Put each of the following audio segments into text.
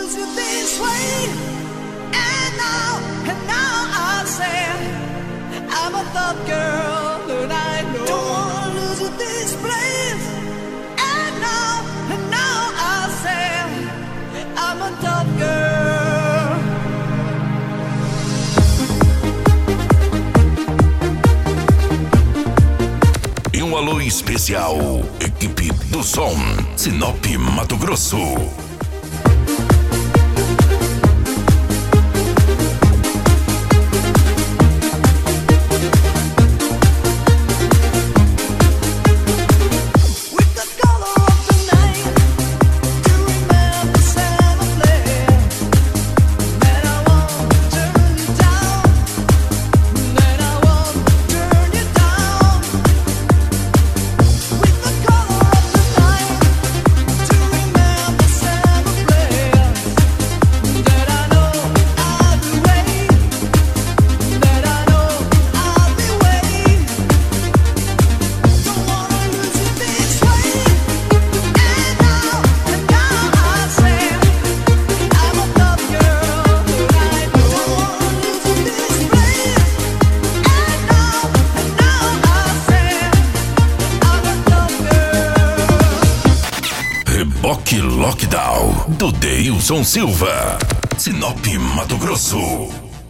lose you this way. And now I say I'm a tough girl, and I know. Don't wanna lose you this place. And now I say I'm a tough girl. E um alô especial, equipe do som, Sinop, Mato Grosso. Reboque Lockdown, do Deilson Silva, Sinop, Mato Grosso.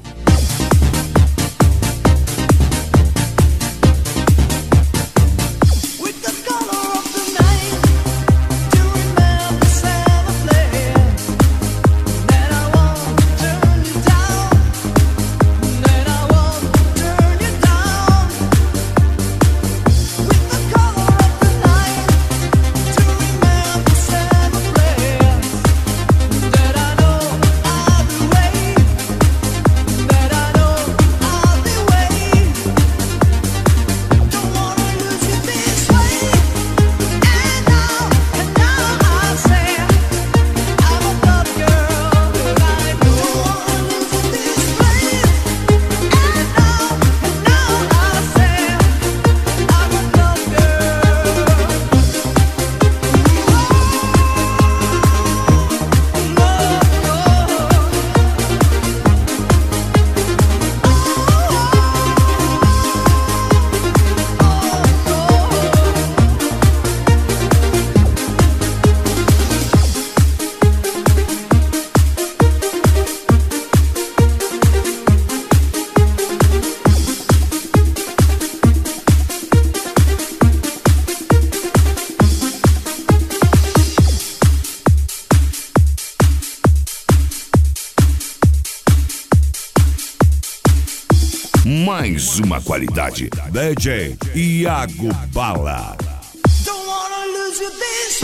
Mais uma qualidade. DJ Iago Bala. Don't wanna lose you this